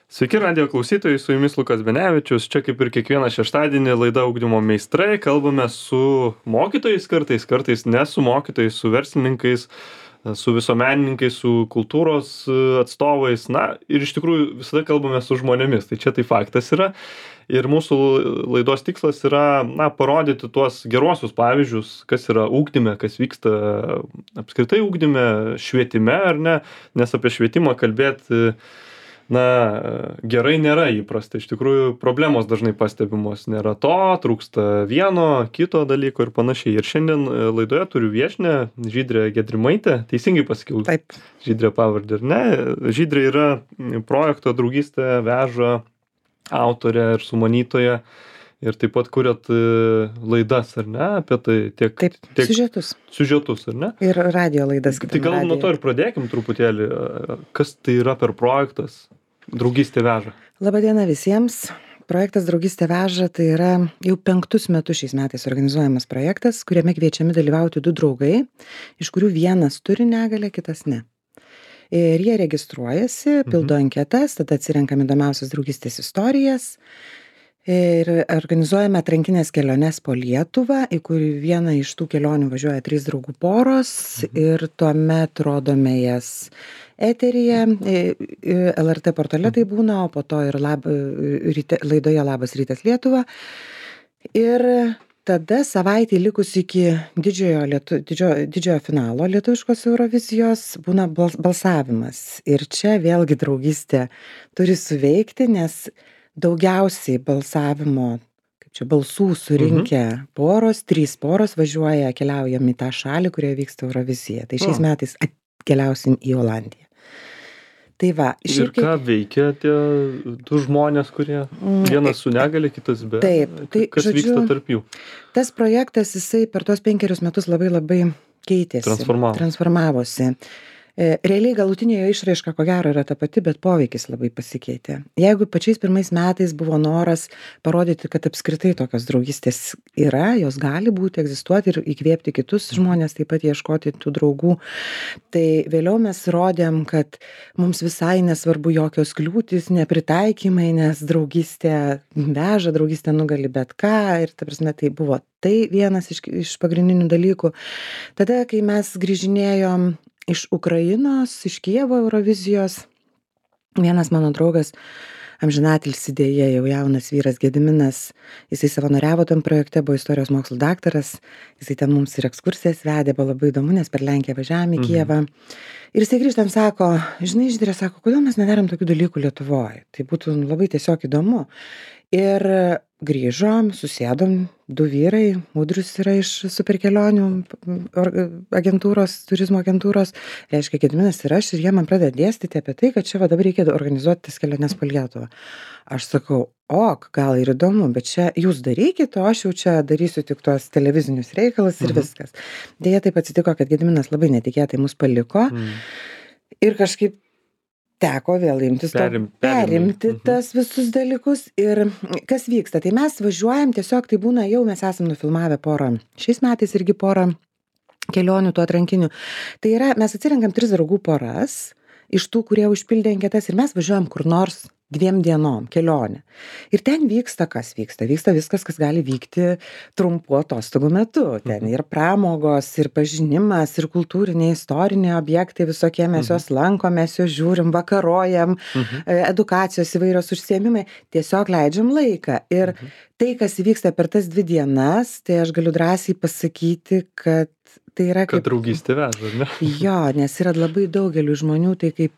Sveiki radijo klausytojai, su jumis Lukas Benevičius. Čia kaip ir kiekvieną šeštadienį laida Ugdymo meistrai. Kalbame su mokytojais kartais ne su mokytojais, su verslininkais, su visuomenininkais, su kultūros atstovais. Na ir iš tikrųjų visada kalbame su žmonėmis. Tai čia tai faktas yra. Ir mūsų laidos tikslas yra parodyti tuos geruosius pavyzdžius, kas yra ugdyme, kas vyksta apskritai ugdyme, švietime ar ne. Nes apie švietimą kalbėti gerai nėra įprasta. Iš tikrųjų, problemos dažnai pastebimos. Nėra to, trūksta vieno, kito dalyko ir panašiai. Ir šiandien laidoje turiu viešnią Žydrę Gedrimaitę. Teisingai pasakiau? Taip. Žydrė pavardė, ar ne? Žydrė yra projekto Draugystė veža autorė ir sumanytoja. Ir taip pat kuriat laidas, ar ne? Apie tai tiek siužetus, ar ne? Ir radio laidas. Tai gal nuo to ir pradėkim truputėlį. Kas tai yra per projektas Draugystė veža? Labadiena visiems. Projektas Draugystė veža tai yra jau 5 metus šiais metais organizuojamas projektas, kuriame kviečiami dalyvauti 2 draugai, iš kurių vienas turi negalią, kitas ne. Ir jie registruojasi, pildo anketas, tada atsirenkam įdomiausias draugystės istorijas. Ir organizuojame atrankinės keliones po Lietuvą, į kurį vieną iš tų kelionių važiuoja 3 draugų poros ir tuomet rodome jas eteryje, LRT portale tai būna, o po to ir laidoje Labas rytas Lietuva. Ir tada savaitė likus iki didžiojo finalo lietuviškos Eurovizijos būna balsavimas. Ir čia vėlgi draugystė turi suveikti, nes daugiausiai balsavimo, balsų surinkę poros, 3 poros keliaujam į tą šalį, kurioje vyksta Eurovizija. Tai šiais metais keliausim į Olandiją. Tai va. Ir ką veikia tie 2 žmonės, kurie vienas su negalia, kitas be? Taip. Tai, kas vyksta tarp jų? Tas projektas, jisai per tuos 5 metus labai keitėsi. Transformavosi. Realiai galutinė jo išraiška ko gero yra ta pati, bet poveikis labai pasikeitė. Jeigu pačiais pirmais metais buvo noras parodyti, kad apskritai tokios draugystės yra, jos gali būti, egzistuoti ir įkvėpti kitus žmonės, taip pat ieškoti tų draugų, tai vėliau mes rodėm, kad mums visai nesvarbu jokios kliūtys, nepritaikymai, nes draugystė veža, draugystė nugali bet ką ir ta prasme tai buvo vienas iš pagrindinių dalykų. Tada, kai mes grįžinėjom iš Ukrainos, iš Kijevo Eurovizijos, vienas mano draugas, amžinatilsį deja jau jaunas vyras Gediminas, jisai savanoriavo tam projekte, buvo istorijos mokslų daktaras, jisai ten mums ir ekskursijas vedė, buvo labai įdomu, nes per Lenkiją važiavome į Kijevą. Ir jisai grįžtant sako, žinai, Žydrė, sako, kodėl mes nedarom tokių dalykų Lietuvoje? Tai būtų labai tiesiog įdomu. Ir grįžom, susėdom, 2 vyrai, Audrius yra iš Superkelionių agentūros, turizmo agentūros, reiškia Gediminas ir aš, ir jie man pradeda dėstyti apie tai, kad čia dabar reikia organizuoti tas keliones po Lietuvą. Aš sakau, gal ir įdomu, bet čia jūs darykite, o aš jau čia darysiu tik tuos televizinius reikalus ir viskas. Deja, taip atsitiko, kad Gediminas labai netikėtai mus paliko ir kažkaip teko vėl perimti tas visus dalykus. Ir kas vyksta, tai mes važiuojam, tiesiog tai būna jau mes esam nufilmavę porą. Šiais metais irgi porą kelionių tų atrankinių. Tai yra, mes atsirenkam 3 draugų poras iš tų, kurie užpildė anketas ir mes važiuojam kur nors 2 dienom kelionę. Ir ten vyksta, kas vyksta? Vyksta viskas, kas gali vykti trumpu atostogų metu. Ten ir pramogos, ir pažinimas, ir kultūriniai, istoriniai objektai visokie, mes juos lankomės, juos žiūrim, vakarojam, edukacijos įvairios užsiėmimai, tiesiog leidžiam laiką. Ir tai, kas vyksta per tas 2 dienas, tai aš galiu drąsiai pasakyti, kad tai yra kad draugystė veža, ne? Jo, nes yra labai daugelių žmonių, tai kaip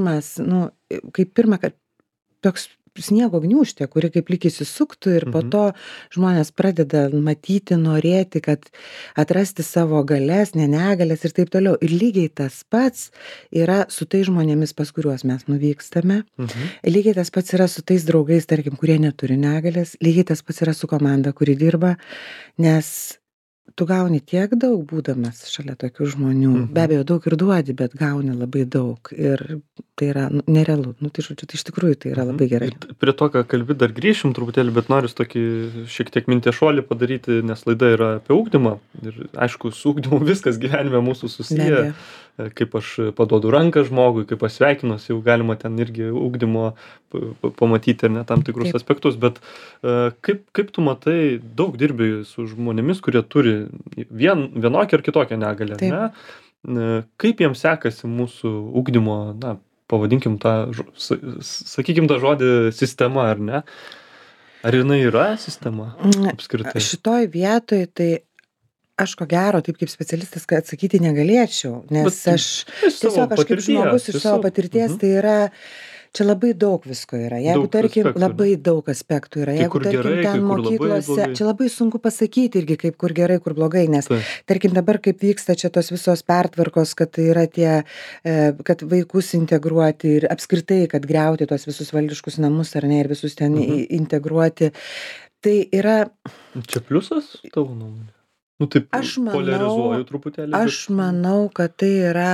pirmą, kad toks sniego gniūžtė, kuri kaip lyg įsisuktų ir po to žmonės pradeda matyti, norėti, kad atrasti savo galias, negalės ir taip toliau. Ir lygiai tas pats yra su tais žmonėmis, pas kuriuos mes nuvykstame. Lygiai tas pats yra su tais draugais, tarkim, kurie neturi negalės. Lygiai tas pats yra su komanda, kuri dirba, nes tu gauni tiek daug būdamas šalia tokių žmonių. Be abejo, daug ir duodi, bet gauni labai daug. Ir tai yra nerealu. Nu, tai žodžiu, tai iš tikrųjų tai yra labai gerai. Prie to, ką kalbi, dar grįšim truputėlį, bet noriu tokį šiek tiek minties šuolį padaryti, nes laida yra apie ugdymą. Ir aišku, su ugdymu viskas gyvenime mūsų susiję. Kaip aš paduodu ranką žmogui, kaip aš sveikinuosi, jau galima ten irgi ugdymo pamatyti ar ne tam tikrus aspektus. Bet kaip tu matai, daug dirbi su žmonėmis, kurie turi vienokią ar kitokią negalią, ne? Kaip jiems sekasi mūsų ugdymo, na, pavadinkim sakykim tą žodį sistema, ar ne? Ar jinai yra sistema apskritai? Šitoj vietoj, tai aš ko gero, taip kaip specialistas, kad atsakyti negalėčiau, nes aš tiesiog aš kaip žmogus iš savo patirties, tai yra, čia labai daug visko yra. Jeigu, tarkim, labai daug aspektų yra. Jeigu, tarkim, ten mokyklose, čia labai sunku pasakyti irgi, kaip kur gerai, kur blogai, nes, tarkim, dabar kaip vyksta čia tos visos pertvarkos, kad tai yra tie, kad vaikus integruoti ir apskritai, kad griauti tos visus valdiškus namus ar ne, ir visus ten integruoti. Tai yra... Čia pliusas tavo nuomonė? Nu, taip, polarizuoju truputėlį. Aš manau, kad tai yra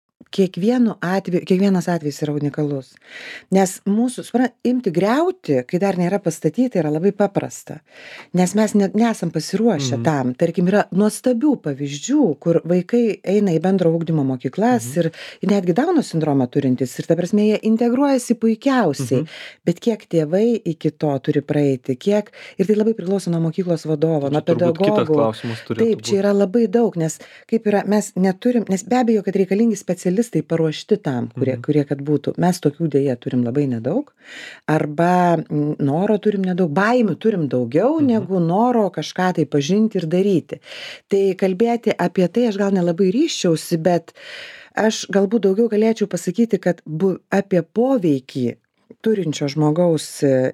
kiekvienas atvejis yra unikalus. Nes mūsų, imti griauti, kai dar nėra pastatyta, yra labai paprasta. Nes mes nesam pasiruošę tam. Tarkim, yra nuostabių pavyzdžių, kur vaikai eina į bendro ugdymo mokyklas ir netgi Dauno sindromą turintys. Ir ta prasme, jie integruojasi puikiausiai. Bet kiek tėvai iki to turi praeiti, kiek... Ir tai labai priklauso nuo mokyklos vadovo, nuo pedagogų. Taip, čia yra labai daug, nes kaip yra, mes neturim, nes be abejo, kad reikalingi specialistai paruošti tam, kurie kad būtų. Mes tokių dėja turim labai nedaug, arba noro turim nedaug, baimių turim daugiau negu noro kažką tai pažinti ir daryti. Tai kalbėti apie tai aš gal nelabai ryščiausi, bet aš galbūt daugiau galėčiau pasakyti, kad apie poveikį turinčio žmogaus,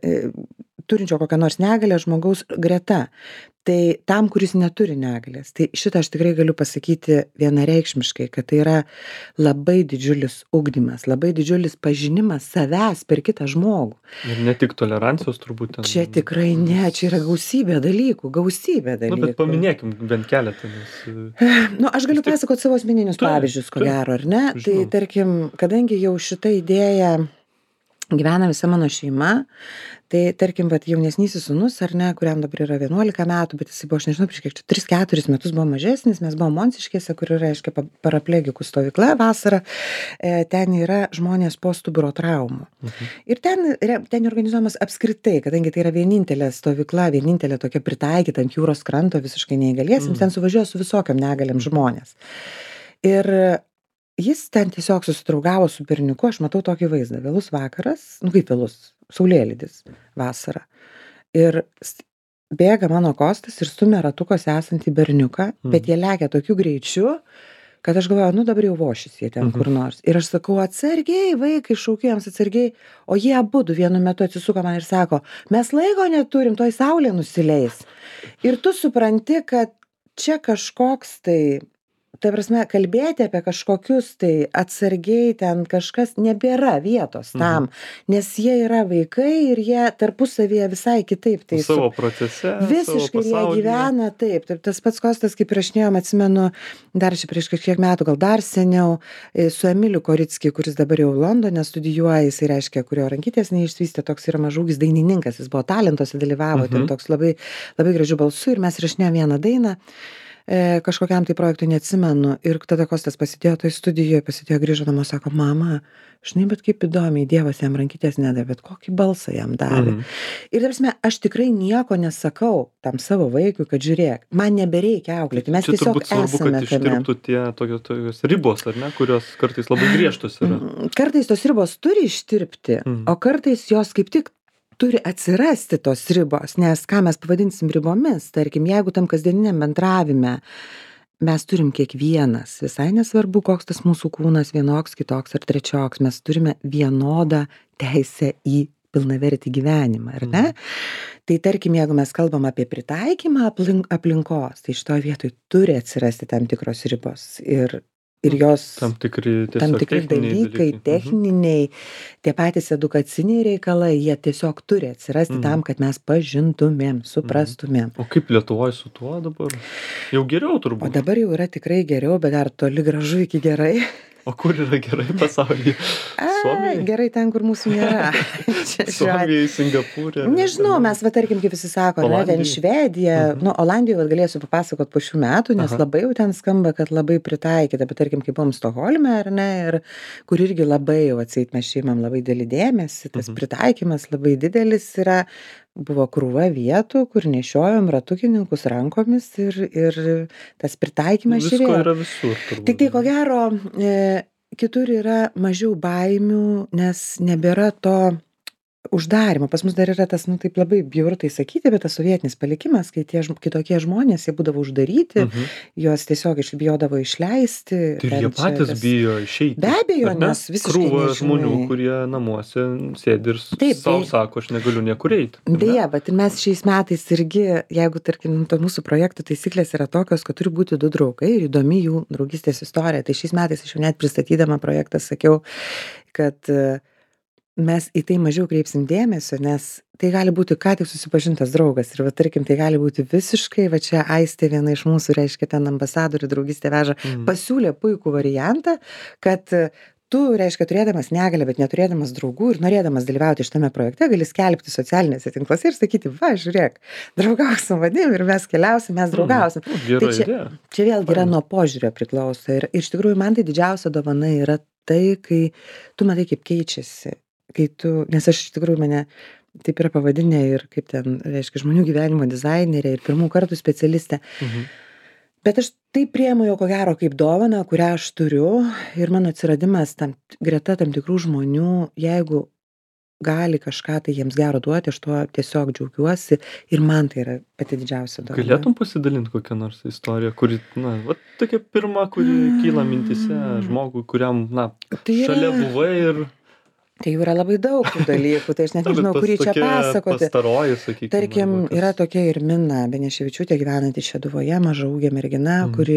turinčio kokią nors negalią žmogaus greta. Tai tam, kuris neturi negalės. Tai šitą aš tikrai galiu pasakyti vienareikšmiškai, kad tai yra labai didžiulis ugdymas, labai didžiulis pažinimas savęs per kitą žmogų. Ir ne tik tolerancijos turbūt. Čia tikrai ne, čia yra gausybė dalykų. Nu, bet paminėkim bent keletą. Nu, aš galiu pasakoti savo asmeninius pavyzdžius, ko gero, ar ne? Tai tarkim, kadangi jau šitą idėją gyvena visa mano šeima, tai tarkim, vat jaunesnysis sūnus, ar ne, kuriam dabar yra 11 metų, bet jis buvo, aš nežinau, prieš kiek čia 3-4 metus buvo mažesnis, mes buvom Monciškėse, kur yra, reiškia, paraplegikų stovykla vasarą, ten yra žmonės po stuburo traumų. Ir ten organizuojamas apskritai, kadangi tai yra vienintelė stovykla, vienintelė tokia pritaikyta ant jūros kranto visiškai neįgaliesiems, ten suvažiuoja su visokiam negaliam žmonės. Ir jis ten tiesiog susidraugavo su berniuku, aš matau tokį vaizdą, vėlus vakaras, nu kaip vėlus, saulėlydis vasarą. Ir bėga mano Kostas ir stumia ratukose esantį berniuką, bet jie lekia tokiu greičiu, kad aš galvoju, nu dabar jau vošis jie ten kur nors. Ir aš sakau, atsargiai, vaikai, šaukiu jiems atsargiai, o jie abudu vienu metu atsisuko man ir sako, mes laiko neturim, toj saulė nusileis. Ir tu supranti, kad čia kažkoks tai... Tai prasme, kalbėti apie kažkokius tai atsargiai ten kažkas nebėra vietos tam, nes jie yra vaikai ir jie tarpusavyje visai kitaip. Tai savo procese, visiškai jie gyvena taip. Tas pats Kostas, kaip įrašinėjom, atsimenu, dar čia prieš kažkiek metų, gal dar seniau, su Emiliu Koricki, kuris dabar jau Londone studijuoja, jisai reiškia, kurio rankytės neišsivystė, toks yra mažaugis dainininkas, jis buvo talentuose, dalyvavo, ten toks labai, labai gražių balsų ir mes įrašinėjom vieną dainą. Kažkokiam tai projektui neatsimenu ir tada Kostas pasidėjo toj studijoje, grįžo namo, sako, mama, žinai, bet kaip įdomiai, Dievas jam rankytės nedavė, bet kokį balsą jam davė. Ir tarsi, aš tikrai nieko nesakau tam savo vaikui, kad žiūrėk, man nebereikia auklėti, mes tiesiog esame svarbu, kad ištirptų tie tokios ribos, ar ne, kurios kartais labai griežtos yra. Kartais tos ribos turi ištirpti, o kartais jos kaip tik turi atsirasti tos ribos, nes ką mes pavadinsim ribomis, tarkim, jeigu tam kasdieniniam bendravime mes turim kiekvienas, visai nesvarbu, koks tas mūsų kūnas, vienoks, kitoks ar trečioks, mes turime vienodą teisę į pilnavertį gyvenimą, ar ne? Tai tarkim, jeigu mes kalbam apie pritaikymą aplinkos, tai šitoje vietoje turi atsirasti tam tikros ribos ir jos tam tikri dalykai, techniniai, tie patys edukaciniai reikalai, jie tiesiog turi atsirasti tam, kad mes pažintumėm, suprastumėm. O kaip Lietuvoje su tuo dabar? Jau geriau turbūt. O dabar jau yra tikrai geriau, bet dar toli gražu iki gerai. O kur yra gerai pasaulyje? Suomijai? Gerai ten, kur mūsų nėra. Suomijai, Singapūrė. Nežinau, mes, tarkim, kaip visi sako, ten Švedija, Olandijoje galėsiu papasakot po šių metų, nes labai jau ten skamba, kad labai pritaikyta, bet tarkim, kaip buvom Stokholme, ar ne, ir kur irgi labai jau atseit mes šeimam labai didelį dėmesį, tas pritaikymas labai didelis yra, buvo krūva vietų, kur nešiojom ratukininkus rankomis ir tas pritaikymas žiūrėjo. Visko yra visur. Tik tai, ko gero, kitur yra mažiau baimių, nes nebėra to uždarymo. Pas mus dar yra tas, taip labai bjauru tai sakyti, bet tas sovietinis palikimas, kai tokie žmonės, jie būdavo uždaryti, juos tiesiog bijodavo išleisti. Ir jie patys bijo išeiti. Be abejo, nes visiškai krūva žmonių, kurie namuose sėdi ir savo sako, aš negaliu niekur eiti. Deja, bet mes šiais metais irgi, jeigu, tarkim, to mūsų projektų taisyklės yra tokios, kad turi būti 2 draugai ir įdomi jų draugystės istorija. Tai šiais metais aš jau net pristatydama projektą sakiau, kad mes į tai mažiau kreipsim dėmesio, nes tai gali būti ką tik susipažintas draugas ir, tarkim, tai gali būti visiškai, čia Aistė, viena iš mūsų, reiškia, ten ambasadorių draugystė veža, pasiūlė puikų variantą, kad tu, reiškia, turėdamas negalią, bet neturėdamas draugų ir norėdamas dalyvauti šitame projekte, gali skelbti socialinėse tinkluose ir sakyti, žiūrėk, draugauk su manim ir mes keliausim, mes draugausim. Tai čia vėlgi yra nuo požiūrio priklauso ir iš tikrųjų man tai didžiausia dovana yra tai, kai tu matai, kaip keičiasi. Nes aš iš tikrųjų mane taip yra pavadinę ir kaip ten, reiškia, žmonių gyvenimo dizainerė ir pirmų kartų specialistė. Bet aš tai priemu jau ko gero kaip dovaną, kurią aš turiu ir mano atsiradimas greta tam tikrų žmonių, jeigu gali kažką tai jiems gero duoti, aš tuo tiesiog džiaugiuosi ir man tai yra pati didžiausia dovana. Galėtum pasidalinti kokią nors istoriją, kuri, tokia pirma, kuri kyla mintise žmogui, kuriam, šalia buvai ir... Tai jau yra labai daug tų dalykų, tai aš net nežinau, kurį čia pasakoti. Pastaroji, sakykime. Tarkim, yra tokia ir Mina Beneševičiūtė gyvenanti Šeduvoje, mažaūgė mergina, kuri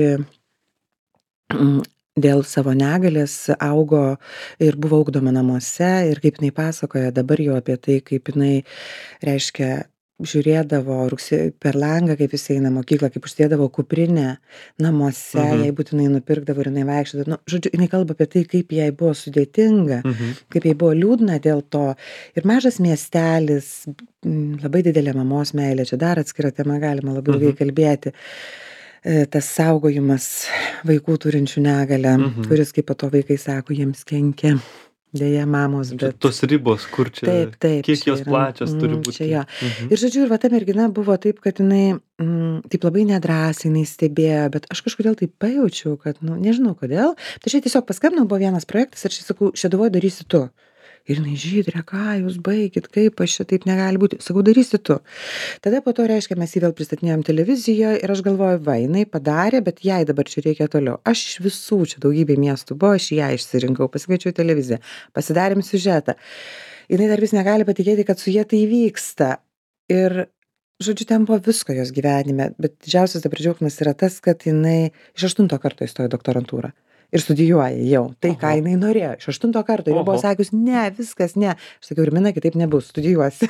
dėl savo negalės augo ir buvo ugdoma namuose ir kaip jinai pasakoja dabar jau apie tai, kaip jinai, reiškia, žiūrėdavo per langą, kaip jis eina mokyklą, kaip užsidėdavo kuprinę namuose, jai būtinai nupirkdavo ir jinai vaikščiodavo. Žodžiu, jinai kalba apie tai, kaip jai buvo sudėtinga, kaip jai buvo liūdna dėl to. Ir mažas miestelis, labai didelė mamos meilė, čia dar atskira tema, galima labai ilgai kalbėti. Tas saugojimas vaikų turinčių negalią, kuris, kaip po to vaikai sako, jiems kenkia. Dėja, mamos, bet... Tos ribos, kur čia, taip, kiek jos plačios turi būti. Čia, Ir žodžiu, ir ta mergina buvo taip, kad jinai taip labai nedrąsiai, jinai stebėjo, bet aš kažkodėl taip pajaučiau, kad, nežinau kodėl. Tai čia tiesiog paskambinau, buvo vienas projektas ir aš sakau, Šeduvoje darysi tu. Ir jinai, Žydre, ką jūs baigit, kaip aš čia taip negali būti. Sakau, darysi tu. Tada po to, reiškia, mes jį vėl pristatinėjom televizijoje ir aš galvoju, jinai padarė, bet jai dabar čia reikia toliau. Aš iš visų čia daugybė miestų buvo, aš ją išsirinkau, pasikviečiau televiziją, pasidarėm siužetą. Jinai dar vis negali patikėti, kad su jie tai vyksta. Ir, žodžiu, ten buvo visko jos gyvenime, bet didžiausias dabar džiaugsmas yra tas, kad jinai iš 8 karto įstojo doktorantūrą. Ir studijuoja jau. Tai, ką jinai norėjo. Iš 8 karto. Ir buvo sakius, ne, viskas, ne. Aš sakiau, Mina, kitaip nebus, studijuosi.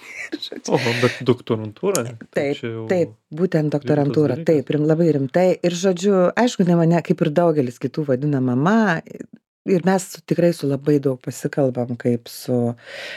Bet doktorantūra? Taip, būtent doktorantūra. Taip, labai rimtai. Ir žodžiu, aišku, ne mane, kaip ir daugelis kitų vadina mama. Ir mes tikrai su labai daug pasikalbam, kaip su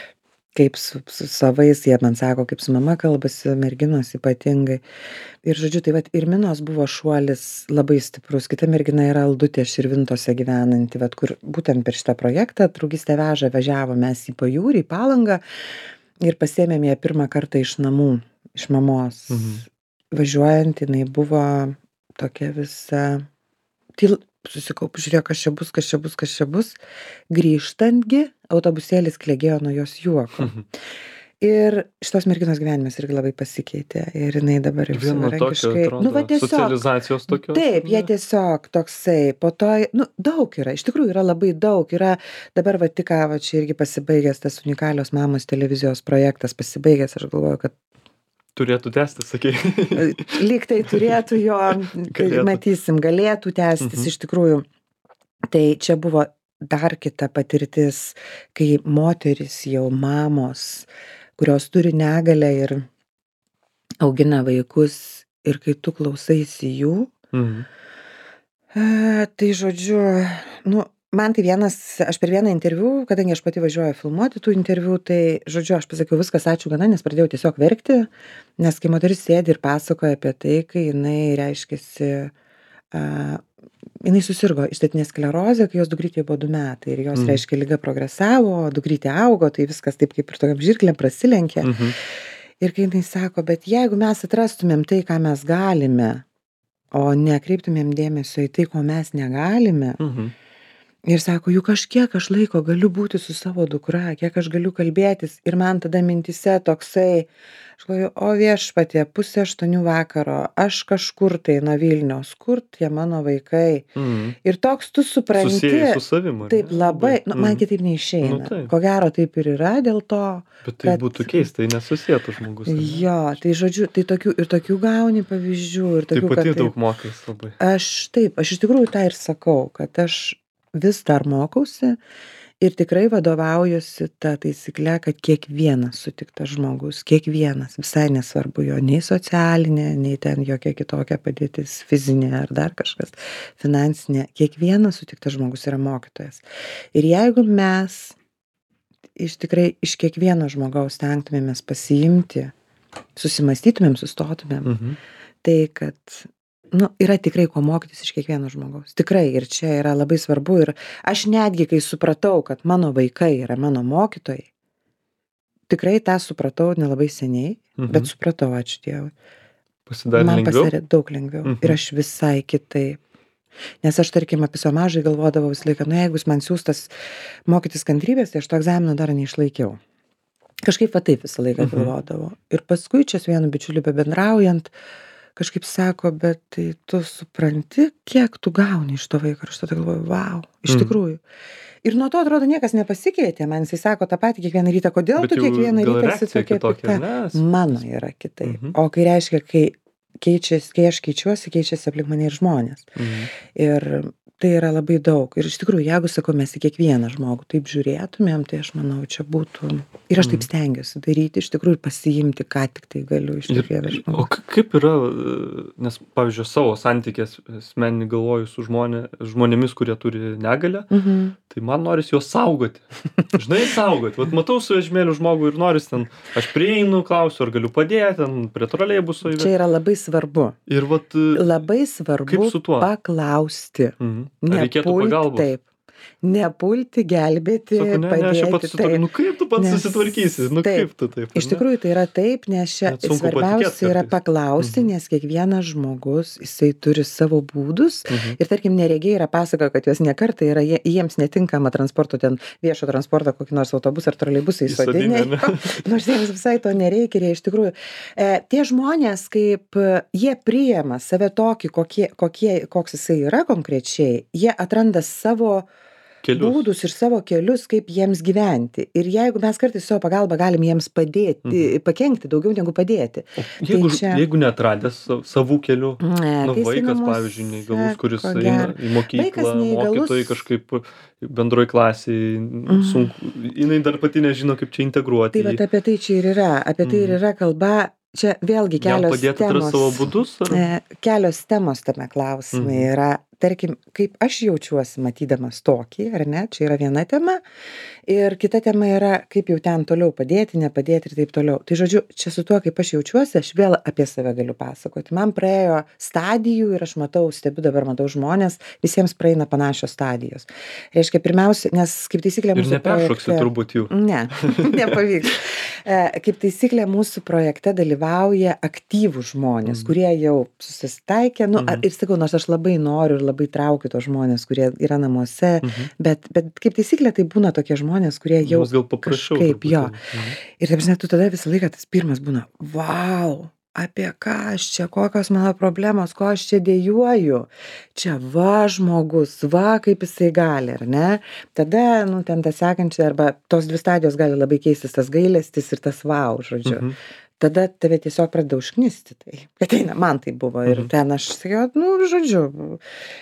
savais, jie man sako, kaip su mama kalbasi, merginos ypatingai. Ir žodžiu, tai ir Minos buvo šuolis labai stiprus. Kita mergina yra Aldutė Širvintose gyvenanti, kur būtent per šitą projektą draugystė veža, važiavom mes į Pajūrį, į Palangą ir pasiėmėm ją pirmą kartą iš namų, iš mamos. Važiuojant, jinai buvo tokia visa... Susikaup, žiūrėjau, kas čia bus. Grįžtantgi, autobusėlis klegėjo nuo jos juoko. Ir šitos merginos gyvenimas irgi labai pasikeitė. Ir jinai dabar ir savarankiškai... Socializacijos tokios. Taip, jie tiesiog toksai. Po to, daug yra, iš tikrųjų yra labai daug. Yra dabar tik čia irgi pasibaigęs tas Unikalios mamos televizijos projektas, pasibaigęs, aš galvoju, kad turėtų tęstis, sakei. Lyg tai turėtų jo, matysim, galėtų tęstis iš tikrųjų. Tai čia buvo dar kita patirtis, kai moteris jau mamos, kurios turi negalią ir augina vaikus ir kai tu klausaisi jų, tai žodžiu, man tai aš per vieną interviu, kadangi aš pati važiuoju filmuoti tų interviu, tai, žodžiu, aš pasakiau viskas, ačiū gana, nes pradėjau tiesiog verkti, nes kai moteris sėdi ir pasakoja apie tai, kai jinai, reiškiasi, jinai susirgo išsėtinė sklerozė, kai jos dukrytė buvo 2 metai ir jos, reiškia, liga progresavo, dukrytė augo, tai viskas taip kaip ir tokiam žirklėm prasilenkė. Ir kai jinai sako, bet jeigu mes atrastumėm tai, ką mes galime, o nekreiptumėm dėmesio į tai, ko mes negalime, ir sako, juk aš kiek aš laiko galiu būti su savo dukra, kiek aš galiu kalbėtis. Ir man tada mintise toksai, aš galvoju, o viešpatie, 7:30 vakaro, aš kažkur tai nuo Vilniaus, kur tie mano vaikai. Ir toks tu supranti. Susijęs su savim. Taip labai, man kitaip neišeina. Ko gero taip ir yra dėl to. Bet tai būtų keista, nesusietų žmogus. Jo, tai žodžiu, tai tokių gauni pavyzdžių. Taip pati daug mokais labai. Aš iš tikrųjų tą ir sakau, kad aš vis dar mokausi ir tikrai vadovaujuosi ta taisykle, kad kiekvienas sutiktas žmogus, kiekvienas, visai nesvarbu jo nei socialinė, nei ten jokia kitokia padėtis, fizinė ar dar kažkas, finansinė, kiekvienas sutiktas žmogus yra mokytojas. Ir jeigu mes tikrai iš kiekvieno žmogaus stengtumėmės pasiimti, susimastytumėm, sustotumėm, tai kad yra tikrai ko mokytis iš kiekvieno žmogaus. Tikrai, ir čia yra labai svarbu. Ir aš netgi, kai supratau, kad mano vaikai yra mano mokytojai, tikrai tą supratau nelabai seniai, bet supratau, ačiū Dievui. Man pasidarė daug lengviau. Ir aš visai kitaip. Nes aš, tarkim, apie savo mažai galvodavau visą laiką, jeigu jis man siūstas mokytis kantrybės, tai aš to egzamino dar neišlaikiau. Kažkaip va taip visą laiką galvodavau. Ir paskui čia su vienu bičiuliu bebendraujant, kažkaip sako, bet tai tu supranti, kiek tu gauni iš to vaiko. Ir aš tada galvoju, vau, iš tikrųjų. Ir nuo to, atrodo, niekas nepasikeitė. Man jisai sako tą patį kiekvieną rytą. Kodėl tu kiekvieną rytą esi tokia pikta? Mano yra kitaip. O kai reiškia, kai aš keičiuosi, keičiasi aplink mane ir žmonės. Ir tai yra labai daug. Ir iš tikrųjų, jeigu, sakau, mes į kiekvieną žmogų taip žiūrėtumėm, tai aš manau, čia būtų. Ir aš taip stengiuosi daryti, iš tikrųjų, pasiimti, ką tik tai galiu iš kiekvieno žmogaus. O kaip yra, nes, pavyzdžiui, savo santykės asmeninį galvoju su žmonėmis, kurie turi negalią, tai man noris juos saugoti. Žinai, saugoti. Vat matau su vežimėliu žmogų ir noris ten, aš prieinu, klausiu, ar galiu padėti, ten prie troleibuso. Čia yra labai svarbu. Ir vat, labai svarbu paklausti. Reikėtų pagalbos. Taip. Nepulti, gelbėti, padėti. Aš pats sutvarkysiu. Kaip tu pats susitvarkysi? Kaip tu taip? Iš tikrųjų, tai yra taip, nes čia svarbiausia yra paklausti, nes kiekvienas žmogus, jisai turi savo būdus. Ir tarkim, neregiai yra pasakoja, kad jos nekartai yra jiems netinkama transporto, ten viešo transporto, kokį nors autobusą ar troleibusą įsodinė. Nors jiems visai to nereikia. Ir iš tikrųjų, tie žmonės, kaip jie priima save tokį, koks jisai yra konkrečiai, jie atranda savo būdus ir savo kelius, kaip jiems gyventi. Ir jeigu mes kartais savo pagalbą galim jiems padėti, pakenkti daugiau negu padėti. Jeigu netradęs savų kelių, vaikas, pavyzdžiui, neįgalus, kuris eina į mokyklą, mokytojai kažkaip bendroj klasėj, sunku, jinai dar pati nežino, kaip čia integruoti. Tai vat apie tai čia ir yra, apie tai ir yra kalba. Čia vėlgi kelios temos tame klausimai yra. Tarkim, kaip aš jaučiuosi matydamas tokį, ar ne, čia yra viena tema. Ir kita tema yra, kaip jau ten toliau padėti, nepadėti ir taip toliau. Tai žodžiu, čia su tuo, kaip aš jaučiuosi, aš vėl apie save galiu pasakoti. Man praėjo stadijų ir aš dabar matau žmonės, visiems praeina panašios stadijos. Reiškia, pirmiausia, nes kaip taisyklė mūsų projekte... Ir neperšoksi turbūt jų. Ne, nepavyks. Kaip taisyklė mūsų projekte dalyvauja aktyvūs žmonės, kurie jau susitaikė. Ir sakau, nors aš labai noriu ir labai traukiu tos žmonės, kurie yra namuose, bet kaip taisyklė tai būna tokie žmonės, kurie jau kažkaip jo. Ir taip, tu tada visą laiką tas pirmas būna, vau, apie ką aš čia, kokios mano problemos, ko aš čia dėjuoju. Čia žmogus, kaip jisai gali, ar ne? Tada, ten tas sekančiai, arba tos 2 stadijos gali labai keistis, tas gailestis ir tas žodžiu. Tada tave tiesiog pradeda užknisti tai. Bet man tai buvo ir ten aš sakiau, žodžiu,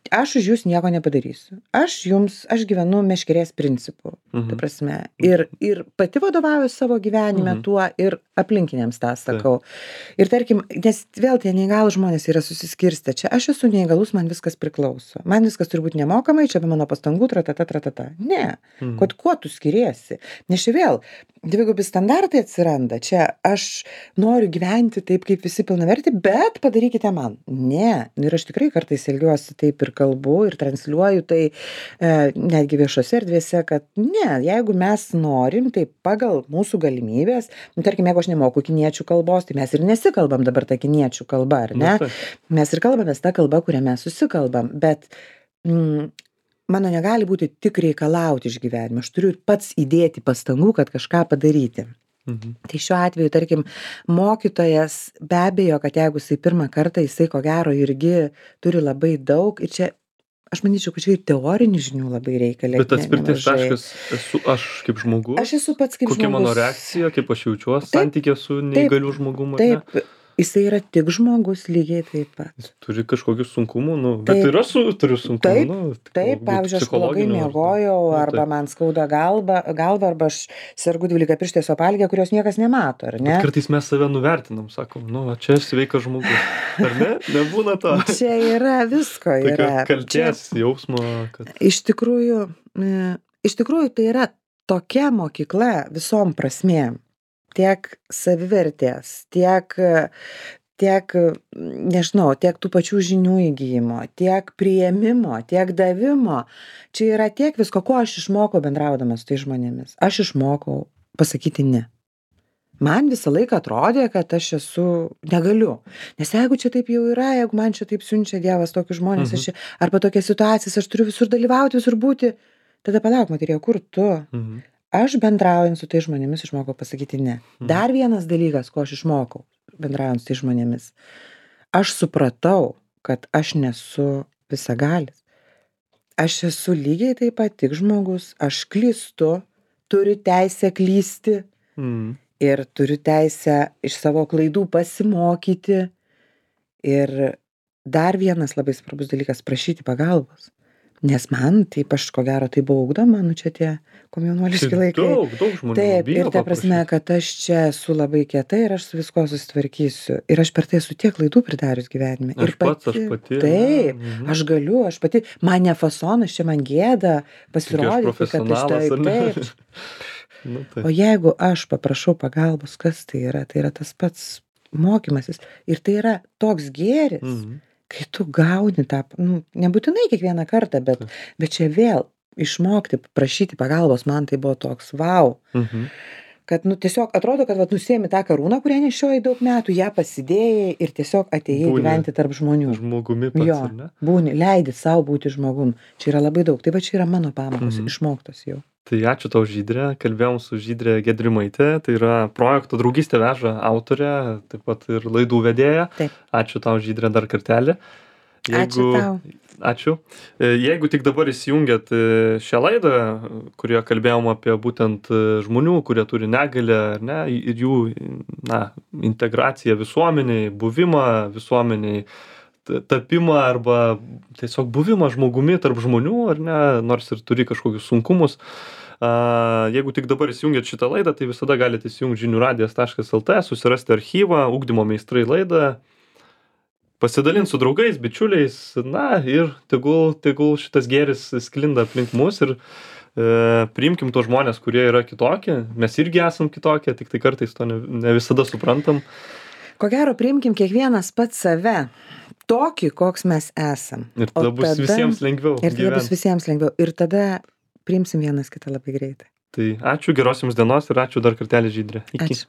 aš už jūs nieko nepadarysiu. Aš gyvenu meškerės principu. Ta prasme. Ir pati vadovauju savo gyvenime tuo ir aplinkiniams tą sakau. Ir tarkim, nes vėl tie neįgalūs žmonės yra susiskirstę. Čia aš esu neįgalus, man viskas priklauso. Man viskas turi būti nemokamai, čia be mano pastangų, tratata. Ne. Kuo tu skiriesi? Nes čia vėl dvigubi standartai atsiranda. Čia aš noriu gyventi taip, kaip visi pilnaverti, bet padarykite man. Ne. Ir aš tikrai kartais elgiuosi taip ir kalbu, ir transliuoju tai netgi viešose erdvėse, kad ne, jeigu mes norim, tai pagal mūsų galimybės, tarkim, jeigu aš nemoku kiniečių kalbos, tai mes ir nesikalbam dabar tą kiniečių kalbą, ar ne? Mes ir kalbamės tą kalbą, kurią mes susikalbam, bet mano negali būti tik reikalauti iš gyvenimo. Aš turiu pats įdėti pastangų, kad kažką padaryti. Tai šiuo atveju, tarkim, mokytojas be abejo, kad jeigu jisai pirmą kartą, jisai ko gero irgi turi labai daug ir čia, aš manyčiau, kad čia ir teorinių žinių labai reikia. Bet atspirties taškas esu aš kaip žmogus. Aš esu pats kaip žmogus. Kokia mano reakcija, kaip aš jaučiuosi santykė su neįgaliu žmogumi. Taip. Jisai yra tik žmogus lygiai taip pat. Jis turi kažkokių sunkumų, bet turiu sunkumų. Taip, pavyzdžiui, aš blogai miegojau, arba man skauda galva, arba aš sergu 12-pirštės opalgė, kurios niekas nemato, ar ne? Bet kartais mes save nuvertinam, sakom, čia sveikas žmogus. Ar ne? Nebūna to. Čia yra visko. Yra kaltės jausmo. Iš tikrųjų, tai yra tokia mokykla visom prasmėm. Tiek savivertės, tiek, nežinau, tiek tų pačių žinių įgyjimo, tiek priėmimo, tiek davimo. Čia yra tiek visko, ko aš išmokau bendraudamas su tai žmonėmis. Aš išmokau pasakyti ne. Man visą laiką atrodė, kad aš negaliu. Nes jeigu čia taip jau yra, jeigu man čia taip siunčia Dievas tokius žmonės, arba tokias situacijas, aš turiu visur dalyvauti, visur būti, tada palauk, Marija, kur tu? Aš bendraujant su tai žmonėmis išmokau pasakyti ne. Dar vienas dalykas, ko aš išmokau bendraujant su tai žmonėmis. Aš supratau, kad aš nesu visagalis. Aš esu lygiai taip pat tik žmogus. Aš klystu, turiu teisę klysti ir turiu teisę iš savo klaidų pasimokyti. Ir dar vienas labai svarbus dalykas - prašyti pagalbos. Nes man, taip aš ko gero, tai buvo ugdoma, čia tie komjaunuoliški laikai. Daug žmonių. Taip, ir ta prasme, kad aš čia esu labai kieta ir aš su visko susitvarkysiu. Ir aš per tai esu tiek klaidų pridarius gyvenime. Aš pati. Taip, aš galiu, aš pati. Man ne fasonas, čia man gėda pasirodyti, kad aš taip. O jeigu aš paprašau pagalbos, kas tai yra? Tai yra tas pats mokymasis. Ir tai yra toks gėris. Kai tu gauni tą, nebūtinai kiekvieną kartą, bet čia vėl išmokti, prašyti pagalbos, man tai buvo toks wow. Kad tiesiog atrodo, kad nusiemi tą karūną, kurią nešiojai daug metų, ją pasidėjai ir tiesiog atėjai gyventi tarp žmonių. Žmogumi pats, jo, ar ne? Būni, leidi savo būti žmogum. Čia yra labai daug. Tai va čia yra mano pamokos, išmoktos jau. Tai ačiū tau, Žydrė. Kalbėjom su Žydrė Gedrimaitė. Tai yra projekto Draugystė veža autorė, taip pat ir laidų vedėja. Taip. Ačiū tau, Žydrė, dar kartelį. Ačiū tau. Ačiū. Jeigu tik dabar įsijungėt šią laidą, kurioje kalbėjom apie būtent žmonių, kurie turi negalią, ar ne, ir jų integraciją visuomeniai, buvimą visuomeniai, tapimą arba tiesiog buvimą žmogumi tarp žmonių, ar ne, nors ir turi kažkokius sunkumus. Jeigu tik dabar įsijungėt šitą laidą, tai visada galite įsijungti žiniųradijas.lt, susirasti archyvą, ugdymo meistrai laidą, pasidalinti su draugais, bičiuliais, ir tegul šitas gėris sklinda aplink mus ir priimkim tos žmonės, kurie yra kitokie. Mes irgi esam kitokie, tik tai kartais to ne visada suprantam. Ko gero, priimkim kiekvienas pats save. Tokį, koks mes esam. Ir tada bus visiems lengviau. Ir tada bus visiems lengviau. Ir tada priimsim vienas kitą labai greitai. Tai ačiū, geros jums dienos ir ačiū dar kartelį, Žydrė. Iki. Ačiū.